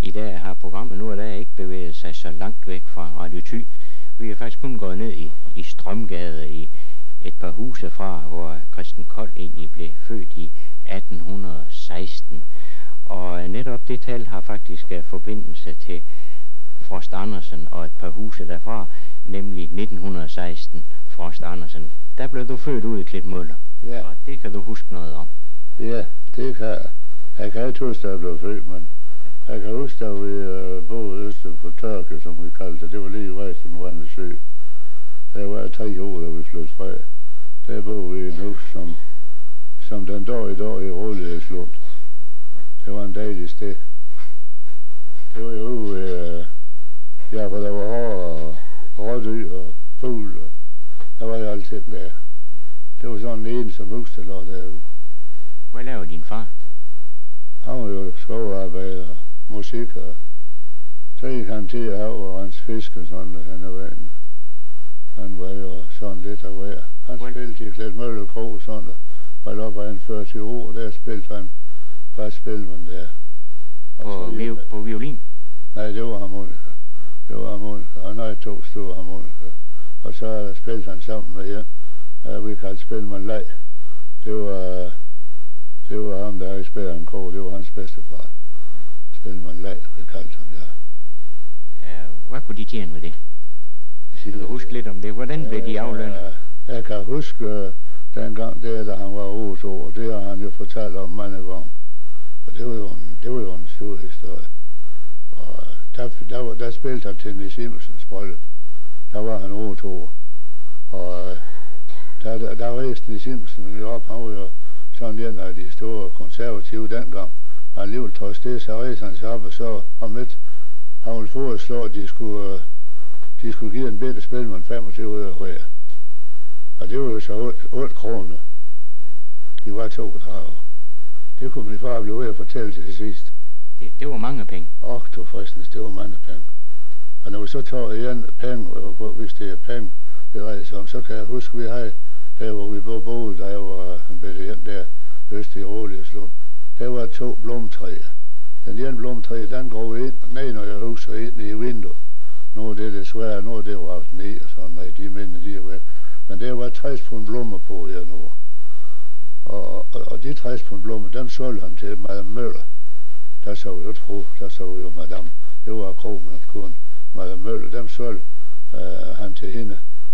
I dag har programmet nu, der ikke bevæget sig så langt væk fra Radio Thy. Vi er faktisk kun gået ned i Strømgade i et par huse fra, hvor Christen Kold egentlig blev født i 1816. Og netop det tal har faktisk forbindelse til Frost Andersen og et par huse derfra, nemlig 1916 Frost Andersen. Der blev du født ud i Klitmøller, ja. Og det kan du huske noget om. Ja, det kan jeg. Jeg kan ikke huske, at jeg blev født, men jeg kan huske, at vi boede øst for Tørke, som vi kaldte det. Det var lige i Vejstuen Sø. Der var 3 år, da vi flyttede fra. Der boede vi i en hus, som den dag i dag i Rådighedslund. Det var en dejlig sted. Det var jo ude ja, hvor der var hår og rådyr og fugl, og der var jo alting der. Det var sådan en ensom hus, der lå derude. Hvad lavede din far? Han var jo skovarbejder og musik, og så gik han til at have og rense fisk og sådan, og han var jo sådan lidt af hver. Han spillede i Klitmøller Kro, sådan, og var oppe af en 40 år, og der spillede han faktisk spilman der. På violin? Nej, det var harmonika. Han havde 2 store harmonika. Og så spillede han sammen med en, og vi kaldte spilman Leg. Det var ham, der havde spillet en kro. Det var hans bedstefar. Spilman Leg, vi kaldte han, ja. Hvad kunne de tjene med det? Kan du huske lidt om det? Hvordan blev de aflønnet? Jeg kan huske dengang der, da han var 8 år. Det har han jo fortalt om mange gange. Og det var jo en stor historie. Og der spillede han til Niels Simonsens bryllup. Der var han 8 år. Og der rejste Niels Simonsen op. Han var jo sådan en af de store konservative dengang. Og alligevel trods det, så rejste han sig op og så han ville foreslå, at de skulle give en bedre spilmand 25 øre hver. Og det var jo så 8 kroner. De var 32. Det kunne min far blive ved at fortælle til sidst. Det var mange penge. Du fristens, det var mange penge. Og når vi så tager igen penge, hvis det er penge, det drejer sig om, så kan jeg huske, vi havde, der hvor vi boede, der var en bedre en der, øst i Rådighedslund. Der var 2 blomtræer. Den ene blomtræ, den går ind, ned når jeg husker ind i vinduet. Nu er det desværre, nu er det jo ramt ned og sådan, nej, de minder, de er væk. Men der var 60 pund blommer på her nu. Og de 60 pund blommer, dem solgte han til Madame Møller. Der så jo et fru, der så jo Madame. Det var Krogmanns kone. Madame Møller, dem solgte han til hende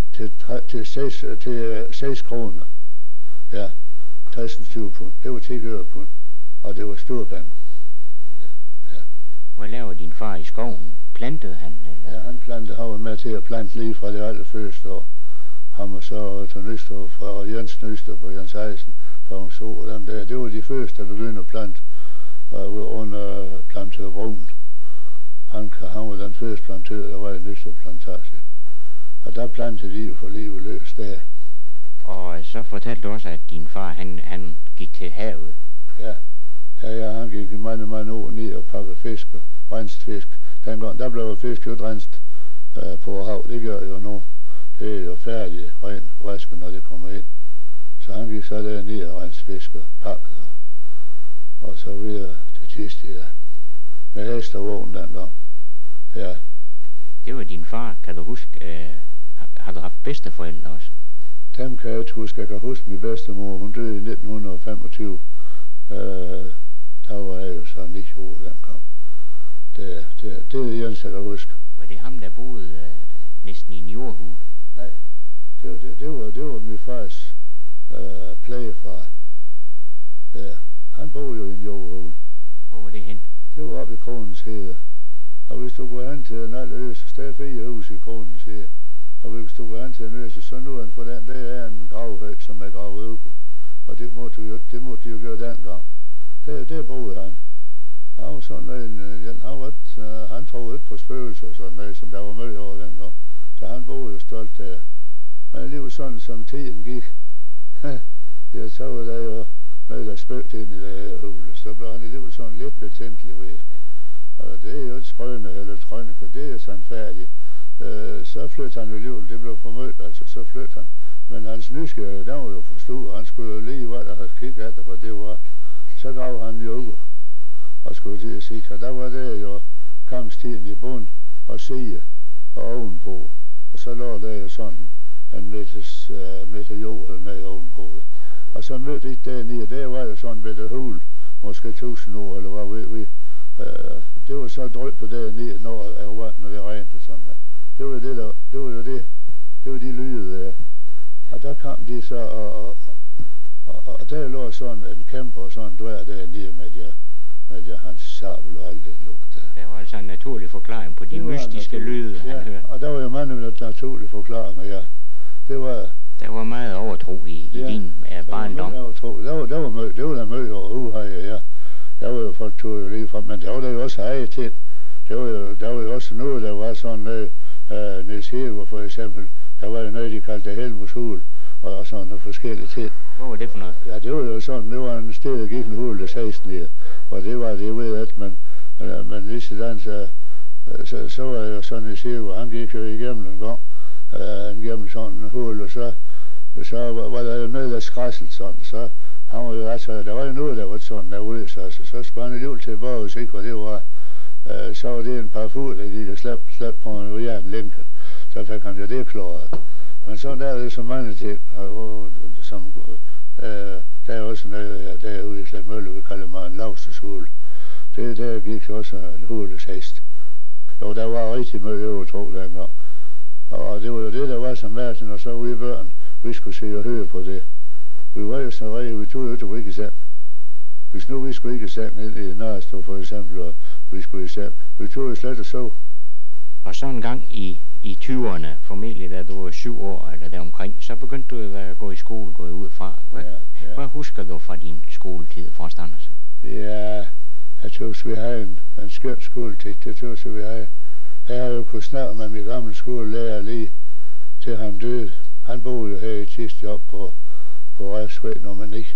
til 6 kroner. Ja, 60-20 pund. Det var 10 øre pund. Og det var store penge. Ja. Hvad lavede din far i skoven? Plantede han? Eller? Ja, han var med til at plante lige fra det allerførste år. Han var så til Nystrup fra Jens Nystrup og Jens Eisen fra hun så dem der. Det var de første, der begyndte at plante under plantør Brun. Han var den første plantør, der var i Nystrup Plantage. Og der plantede de jo for livet løs der. Og så fortalte du også, at din far, han gik til havet. Ja, han gik i mange år ned og pakkede fisk og renset fisk. Dengang, der blev fisk jo renset på hav. Det gør jo nu. Det er jo færdigt, ren vasket, når det kommer ind. Så han gik så der ned og renset fisk og pakket. Og så videre til Thisted, ja. Med hest og vogn dengang. Ja. Det var din far, kan du huske? Har du haft bedsteforældre også? Dem kan jeg ikke huske. Jeg kan huske min bedstemor. Hun døde i 1925. Der var jeg jo så 9 år dengang. Det er det eneste, jeg kan huske. Var det ham, der boede næsten i en jordhul? Nej, det var min fars plejefar. Han boede jo i en jordhul. Hvor var det hen? Det var oppe i Kronens Hede. Og hvis du går hen til en Aløse, så der er 4 hus i Kronens Hede. Og hvis du går hen til en øse, så nu er den for den, der er en gravhøj, som er gravet ud. Og det måtte de jo gøre dengang. Der boede han. Han var sådan han troede ikke på spøgelser og sådan noget, som der var møde over dengang. Så han boede jo stolt der. Men alligevel sådan, som tiden gik, jeg så var der jo noget, der spøgte ind i det hule. Så blev han alligevel sådan lidt betænkelig ved. Og det er jo et skrøne eller trønne, det er sådan færdigt. Så flyttede han alligevel, det blev for mødt, altså så flyttede han. Men hans nysgerrighed, den var jo for stor. Han skulle jo lige hvad der havde kigget efter, for det var. Så gav han jo og skulle til at sige, og der var det jo tiden i bund og side og ovenpå. Og så lå der jo sådan en meter jord nede ovenpå. Og så mødte jeg dernede, der var jo sådan ved det hul, måske 1000 år, eller hvad vi det var så drøbet dernede, når vandet det regnede og sådan der. Det var de lyde der. Og der kom de så, og der lå sådan en kæmpe og sådan en dværg dernede med hans sabel og alt det lort der. Der var altså en naturlig forklaring på de mystiske lyde, han hørte. Og der var jo mange naturlige forklaringer, ja. Der var meget overtro i din barndom. Det var der møde overhovedet, ja. Der var jo folk tog jo lige fra, men der var der jo også eget til. Der var jo også noget, der var sådan noget, Niels Heger for eksempel, der var jo noget, de kaldte Helmus Hul, og sådan noget forskellige ting. Hvad var det for noget? Ja, det var jo sådan, det var en sted, der gik en hul, der 16 ned, og det var det, ved at men lige sådan, så var det jo sådan, Niels Heger, han gik jo igennem en gang, igennem sådan en hul, og så var der jo noget, der skræsselt sådan, så han var jo altså, der var jo noget, der var sådan derude, så skulle han alligevel tilbage og se, hvad det var. Så var det en par fod, der gik og slæb på en jernlænke. Så fik han jo det klaret. Men sådan der er det så mange ting, som der er også noget derude i Klatmølle, vi kalder mig en lavsteshul. Der gik også en hules hest. Jo, der var rigtig meget overtro dengang. Og det var jo det, der var så mærkeligt, og så vi børn, vi skulle se og høre på det. Vi var jo så rigtig, vi tog jo ikke i seng. Hvis nu vi skulle ikke i seng ind i Nørrestor for eksempel, og vi skulle i seng, vi tog jo slet og så. Og så en gang i 20'erne, formentlig da du var 7 år eller deromkring, så begyndte du at gå i skole, gå ud fra. Hvad husker du fra din skoletid, Frost Andersen? Ja, jeg tøvs, vi havde en skøn skoletid, det tøvs, vi havde. Jeg har jo kunnet snakke med min gamle skolelærer lige til han døde. Han boede jo her i Tiste op på Refsvej nummer 9.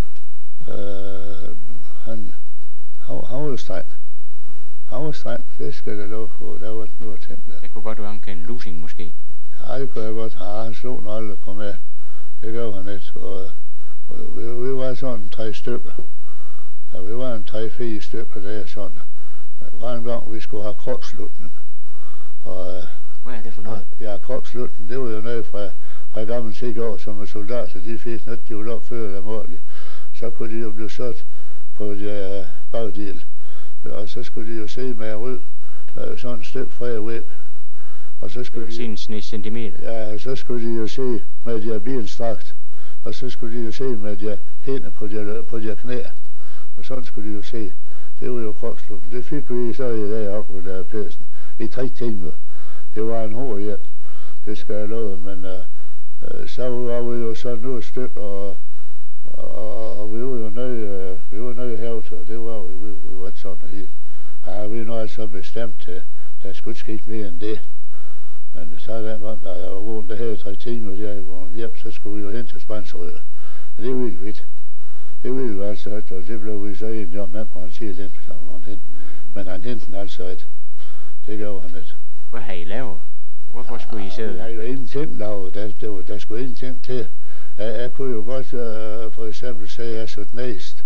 Han var jo streng. Han var streng, det skal jeg lov for. Der var ikke noget ting der. Det kunne godt være en lusing måske. Ja, det kunne jeg godt. Ja, han slog nok aldrig på mig. Det gav han ikke. Og vi var sådan 3 stykker. Ja, vi var en 3-4 stykker der sådan. Det var en gang, vi skulle have kropsslutning. Hvad er det for noget? Ja, kropsslutning, det var jo noget fra gamle 10 år, som soldater, de fik noget, de ville opføre dem ordentligt. Så kunne de jo blive sat på de bagdel. Og så skulle de jo se med rød, sådan et stykke fra væk. Og så skulle de... Sine centimeter? Ja, så skulle de jo se med de benstrakt. Og så skulle de jo se med de hænder på de knæ. Og sådan skulle de jo se. Det var jo kropsslutning. Det fik vi så i dag op ved der pæsen. I 3 timer. Det var en hård hjælp. Det skal jeg love. Men så var vi jo sådan noget stykke, og vi var jo nøje hævd, og det var vi var ikke sådan helt. Ja, vi nu altså bestemt til, der skulle ikke ske mere end det. Men så den gang, da jeg var gået der her i 3 timer, og jeg var hjem, så skulle vi jo hen til Spansrød. Og det ville vi ikke. Det ville vi altså ikke, og det blev vi så enige om, at han siger lidt, så han hen. Men han hentede altså ikke. Det gjorde han ikke. Hvad har I lavet? Hvorfor skulle I sidde der? Der er jo ingenting lavet. Der skulle ingenting til. Jeg kunne jo godt for eksempel sige, at jeg så næst.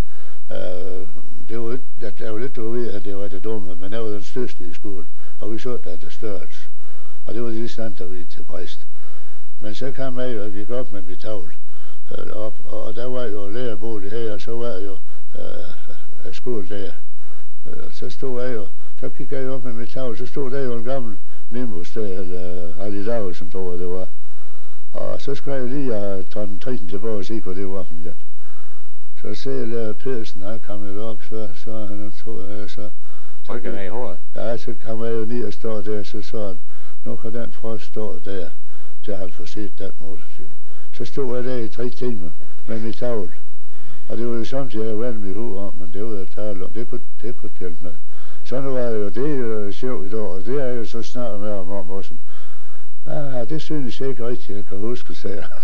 Det var ikke, der var lidt, du ved, at det var det dumme, men jeg var den største i skolen, og vi så der det størrelse. Og det var lige sådan, der vi til præst. Men så kom jeg jo og gik op med mit tavl op, og der var jo lærerbolig her, og så var jeg jo skole der. Så stod jeg jo, så gik jeg op med mit tavl, så stod der jo en gammel Nimbus der, eller Harley Davidson, tror jeg det var. Og så skulle jeg lige have taget den trisen tilbage og se, hvad det var for en. Så ser lærer Pedersen, han kom jo op, så han tog jeg, så rykker dig i håret? Ja, så kom jeg jo ned og stå der, så sagde han, nu kan den Frost stå der, til han får set den motorcykel. Så stod jeg der i 3 timer med mit tavl. Og det var jo samtidig, jeg vandt mit hoved om, men det var jeg tale om, det kunne hjælpe noget. Sådan var jo det sjovt i dag, og det er jo så snart med ham om også. Det synes jeg ikke rigtigt, jeg kan huske, sagde jeg.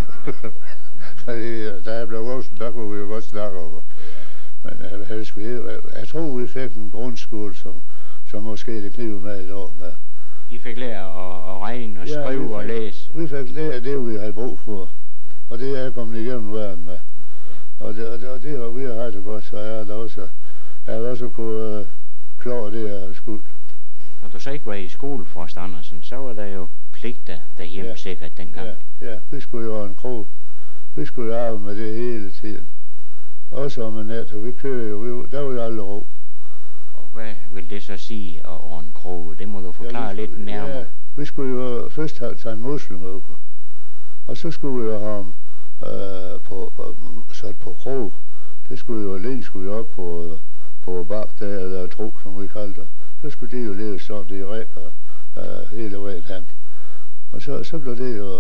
Fordi da jeg blev voksen, der kunne vi jo godt snakke over. Men jeg tror, vi fik en grundskole, som måske det kniver med et år med. I fik lært at regne og skrive og læse? Vi fik lært det, vi havde brug for. Og det er jeg kommet igennem verden med. Og det har vi ret godt, så jeg har også kunne klare det her skuld. så ikke var i skole, Forst Andersen, så var der jo pligter derhjemme sikkert dengang. Ja, vi skulle jo have en krog. Vi skulle jo arbejde med det hele tiden. Også om en nat, og vi kører jo, der var jo aldrig ro. Og hvad vil det så sige at ordne kroge? Det må du forklare lidt nærmere. Ja, vi skulle jo først tage en muslimøkke, og så skulle vi jo have ham sat på krog. Det skulle jo alene skulle op på bak der, eller tro, som vi kaldte det. Så skulle de jo leve sådan, det rækker hele vejen hen. Og så blev det jo,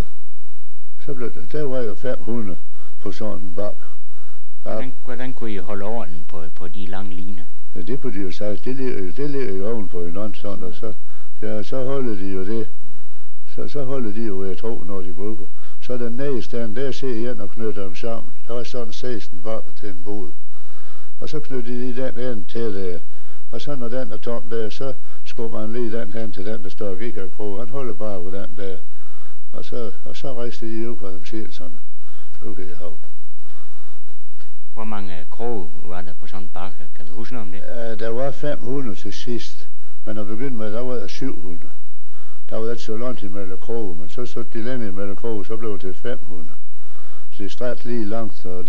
der var jo 500 på sådan en bak. Hvordan kunne I holde orden på de lange liner? Ja, det kunne de jo sige. Det ligger jo ovenpå hinanden sådan, og så holder de jo det. Så holder de jo ved tro, når de bruger. Så den nederste stand, der ser jeg og knytter dem sammen. Der var sådan 16 bakker til en bod. Og så knytter de den ende til der. Og så når den er tom der, så skubber man lige den hen til den, der står ikke af krog. Han holder bare på den der. Og så rejste de ud på dem selv sådan. Okay, hav. Hvor mange kroge var der på sådan en bakke? Kan du huske noget om det? Der var 500 til sidst. Men at begynde med, der var der 700. Der var ikke så langt imellem kroge, men så de længere imellem kroge, så blev det til 500. Så det stræt lige langt, og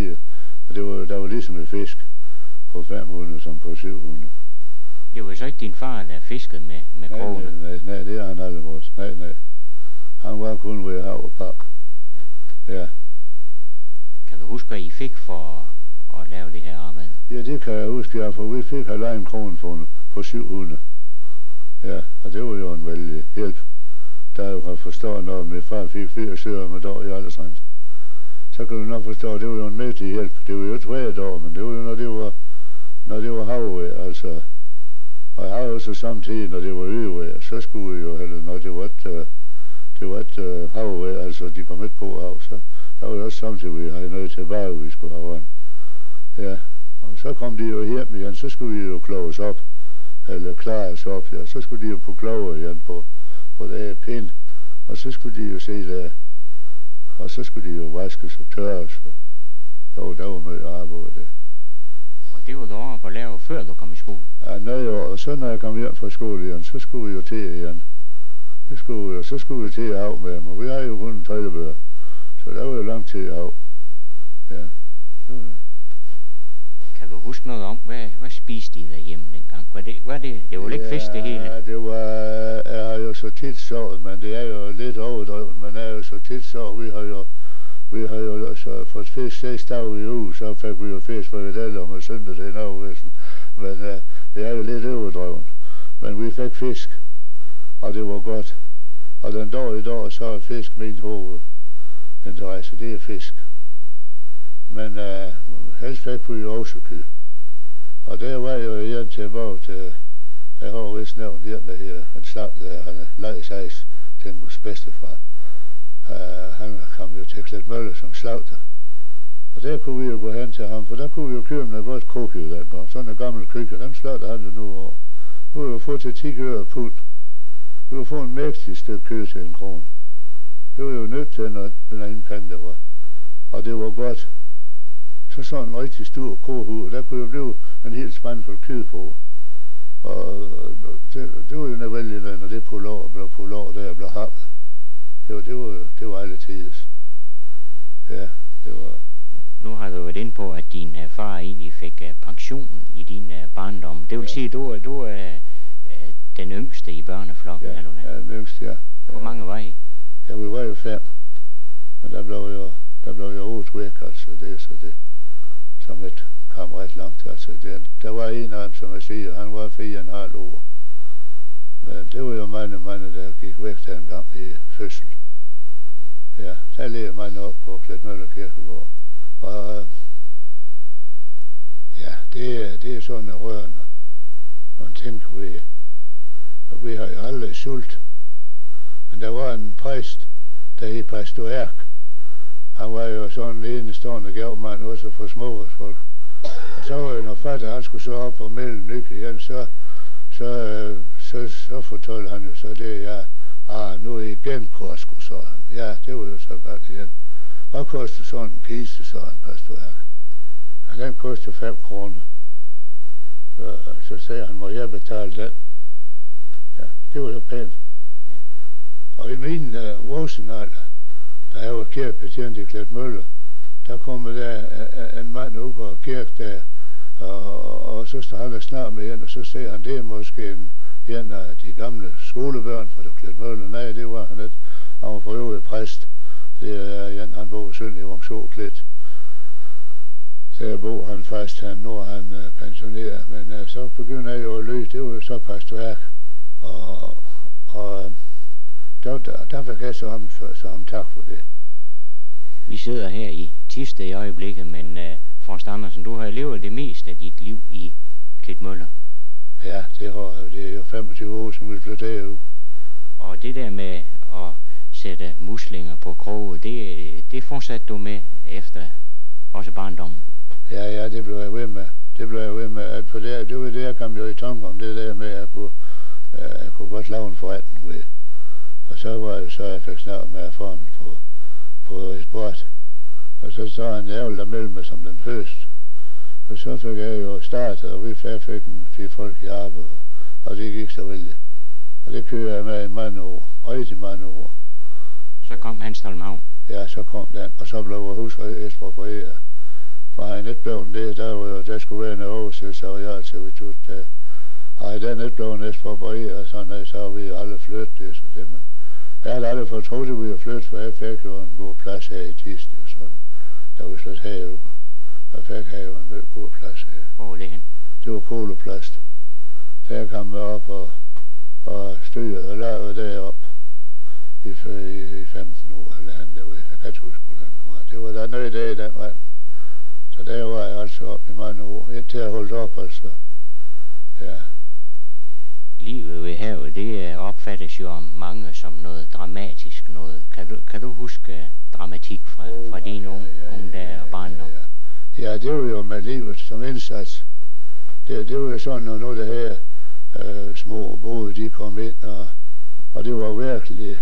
der var ligesom et fisk på 500 som på 700. Det var så ikke din far, der fiskede med krogene? Nej, det har han aldrig brugt. Nej. Han var kun ved hav og pak. Ja. Kan du huske, hvad I fik for at lave det her arbejde? Ja, det kan jeg huske, ja, for vi fik 1,5 kroner for 700. Ja, og det var jo en vældig hjælp. Der jo kan forstå, når min far fik 80 øre med dag i aldersrente. Så kan du nok forstå, at det var jo en mægtig hjælp. Det var jo ikke hvert år, men det var jo, når det var havvejr, altså. Og jeg har jo så samtidig, når det var øvejr, så skulle vi jo, eller når det var et havvejr, altså de kom ikke på hav, så der var jo også samtidig, vi havde noget tilbage, vi skulle have vand. Ja, og så kom de jo hjem igen, så skulle vi jo kloges op, eller klares op, ja, så skulle de jo på kloge igen på det her pind, og så skulle de jo se der, og så skulle de jo vaskes og tørres, jo, der var meget arbejde der. Og det var du oppe at lave, før du kom i skole? Ja, noget år, og så når jeg kom hjem fra skole igen, så skulle vi jo til igen. Så skulle vi til at have med dem, og vi har jo kun en trillebør, så der var jo lang tid at have. Ja, det var det. Kan du huske noget om, hvad spiste I derhjemme dengang? Det var ikke fisk det hele? Ja, det var, jeg har jo så tit sovet, men det er jo lidt overdrevet, men jeg har jo så tit sovet, vi har jo så fået fisk 6 dage i uge, så fik vi jo fisk for et eller om søndag til en afvæsen, men det er jo lidt overdrevet. Men vi fik fisk, og det var godt, og den dag i dag, så er fisk min hovedinteresse, det er fisk. Men helst fik vi jo også kød. Og der var jo igen tilbage til, jeg har vist nævnt en der her, han slagtede, han lagde sig til en bedstefar. Han kom jo til Kletmølle som slagter. Og der kunne vi jo gå hen til ham, for der kunne vi jo købe noget godt kokød dengang. Sådan en gammel køkken, den slagter han jo nu over. Nu ville vi få til 10 øre pund. Vi ville få en mægtig stykke kød til 1 krone. Det var jo nødt til, når den anden penge der var. Og det var godt. Så sådan en rigtig stor kohoved, der kunne jo blive en hel spand for kød på. Og det var jo nødvendigt, når det blev pulver der blev happet. Det var alle tides. Ja, det var. Nu har du været inde på, at din far egentlig fik pension i din barndom. Det vil sige, at du er den yngste i børneflokken, eller hvad? Ja, den yngste, ja. Hvor mange var I? Ja, vi var jo 5. Men der blev jo 8 væk, altså det som et kom ret langt. Altså der var en af dem, som jeg siger, han var 4,5 år. Men det var jo mange, der gik væk dengang i fødsel. Ja, der levede man op på Kletmølle Kirkegård. Og ja, det er sådan en rørende. Nogle ting vi. Og vi har jo aldrig sult. Men der var en præst, der hed Pastor Erk. Han var jo sådan en enestående gavmand også for småfolk. Og så var jo, når fatter han skulle så op og melde nykke igen, så fortalte han jo så det, ja, nu igen Korsko, så han. Ja, det var jo så godt igen. Hvad koster sådan en kiste, så han, Pastor Erk? Og den koster 5 kroner. Så sagde han, må jeg betale den? Ja, det var jo pænt. Ja. Og i min voksenalder, da jeg var kirkebetjent i Klitmøller, der kom der en mand ud på kirke der, og så står han og snakker med en, og så siger han, det er måske en af de gamle skolebørn fra Klitmøller. Nej, det var han ikke. Han var for øvrigt præst. Det er en, han bor i Sønderlig Vungså Klit. Så bor han fast, nu er han pensioneret. Men så begynder jeg jo at lyde, det var jo så pastorværk. Og der fik jeg så ham tak for det. Vi sidder her i Thisted i øjeblikket, men Forrest Andersen, du har levet det meste af dit liv i Klitmøller. Ja, det har jeg. Det er jo 25 år siden vi flyttede derud. Og det der med at sætte muslinger på kroge, det fortsatte du med efter også barndommen? Ja, det blev jeg ved med. At på det var det, jeg kom jo i tanke om det der med, at jeg kunne godt lave en forretning ved. Og så var det så, jeg fik snakket med erfaren på sport. Og så han ærgerligt der mellem mig som den første. Og så fik jeg jo startet, og vi fik 4 folk i arbejde, og det gik så vældig. Og det kører jeg med i mange år, rigtig mange år. Så kom Hanstholm Havn? Ja, så kom den, og så blev vores hus eksproprieret. For han ikke blev det, der skulle være en oversættelse til vi tog det. Har den ikke blevet eksproprieret, sådan så vi aldrig flyttet det, så det, men jeg havde aldrig fortrudt, at vi havde flyttet, for jeg fik jo en god plads her i Thisted og sådan. Da vi flyttede herude, der fik jeg jo en meget god plads her. Hvor var det hen? Det var Koloplast. Der kom jeg op og styrede og lavede derop i 15 år eller andet derude. Jeg kan ikke huske, hvordan det var. Det var der noget der i den vej. Så der var jeg altså op i mange år, indtil jeg holdt op, altså. Ja. Livet ved havet, det opfattes jo om mange som noget dramatisk noget. Kan du huske dramatik fra dine unge dage og barndom? Ja, det var jo med livet som indsats. Det var jo sådan, når det her små både de kom ind, og det var virkelig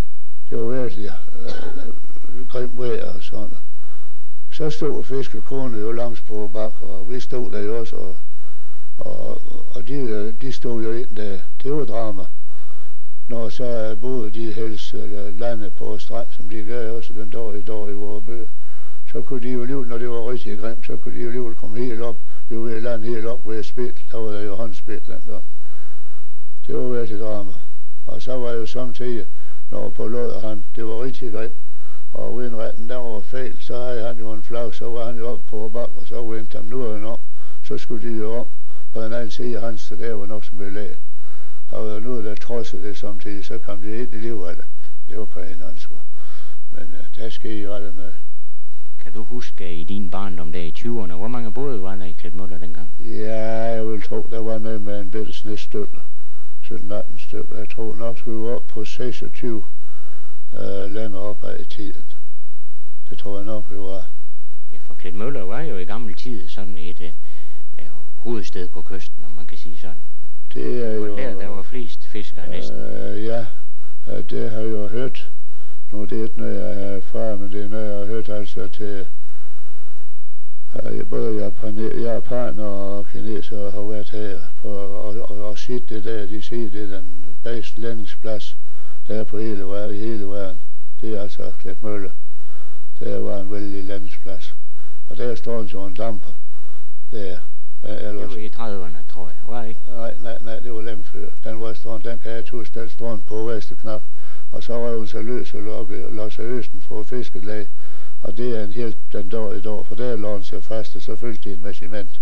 grimt vejr og sådan. Så stod fiskekornet jo langs på bakker, og vi stod der jo også, og de stod jo ind der. Det var drama. Når så både de helst landet på strand, som de gør også den dag i vores bøger, så kunne de jo alligevel, når det var rigtig grimt, så kunne de jo alligevel komme helt op, jo ved land helt op ved spil. Der var der jo håndspil den der. Det var virkelig drama. Og så var jo samtidig, når på låder han, det var rigtig grimt. Og vindretten, der var fejl, så havde han jo en flag, så var han jo op på bakken, og så vendte han nu om. Så skulle de jo om på den anden side af hans, så der var nok som belæg. Og nu der trodsede det samtidig, så kom de ind i livet. Det var på en ansvar. Men der skete jo aldrig noget. Kan du huske i din barndom der i 20'erne, hvor mange både var der i Klitmøller dengang? Ja, jeg vil tro, der var noget med en bitte snestykke. 17-18 stykker. Jeg tror nok, skulle vi op på 26 længere op ad i tiden. Det tror jeg nok, vi var. Ja, for Klitmøller var jo i gammel tid sådan et hovedsted på kysten, om man kan sige sådan. Det er jo... Der var flest fiskere næsten. Ja, det har jeg jo hørt. Nu det er ikke noget, jeg har erfaret, men det er noget, jeg har hørt altså til... Både japaner og kinesere har været her og set det der. De siger, det er den bedste landingsplads, der er på i hele verden. Det er altså Klitmøller. Der var en vældig landingsplads. Og der står en sådan damper. Der. Det var i 30'erne, tror jeg. Var det ikke? Nej, det var længe før. Den kan jeg tuske, den står på vesteknap. Og så var hun så løs og lå østen for at fiskelag. Og det er en helt den dag i dag, for der lå hun sig fast, og så fyldte de en regiment.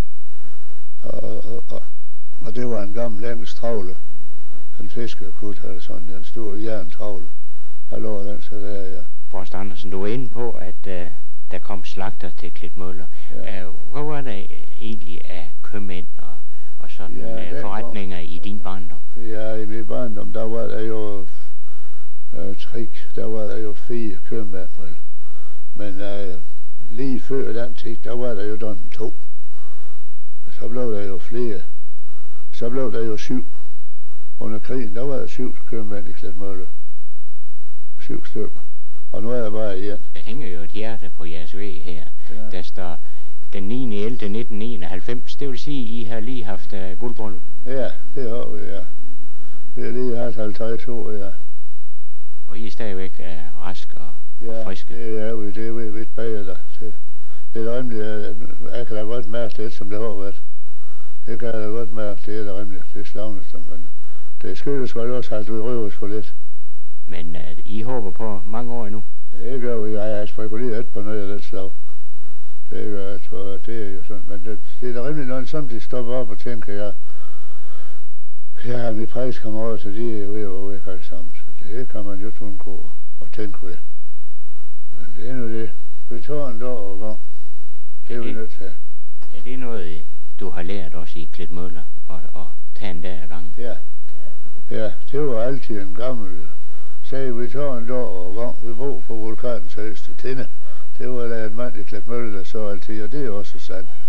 Og det var en gammel engelsk travle. En fiskerkut, eller sådan en stor jerntravle. Der lå den så der, ja. Forrest Andersen, du var inde på, at der kom slagter til Klitmøller. Ja. Hvad var der egentlig af købmænd og sådan forretninger i din barndom? Ja, i min barndom, der var der jo der var der jo 4 købmænd, vel. Men lige før den tid, der var der jo den 2. Og så blev der jo flere. Så blev der jo 7. Under krigen, der var der 7 købmænd i Klitmøller. 7 stykker. Og nu er der bare igen. Der hænger jo et hjerte på jeres væg her. Ja. Der står den 9.11.1991. Det vil sige, I har lige haft guldbryllup. Ja, det har vi, ja. Vi har lige haft 50 år, ja. Og I er stadigvæk rask og friske? Ja, det er vi. Det er vi vidt bag dig. Det er rimeligt. Jeg kan da godt mærke det, som det har været. Det kan jeg da godt mærke. Det er da rimeligt. Det er slavnet. Men det skyldes vel også, at vi røver os for lidt. Men I håber på mange år endnu? Det gør vi. Jeg har spekuleret lidt på noget af det slag. Det gør jeg, tror jeg. Det er jo sådan. Men det er da rimeligt, når man samtidig stopper op og tænker, mit prædikammerater, de er jo ved at være væk alle sammen. Så det kan man jo ikke undgå at tænke ved. Men det er nu det. Vi tager en dag og gang. Det er vi nødt til. Er det noget, du har lært også i Klitmøller at tage en dag ad gangen? Ja, det var altid en gammel sag. Vi tager en dag og gang. Vi bor på vulkanens højeste tinde. Det var der en mand i Klitmøller, der så altid, og det er også sandt.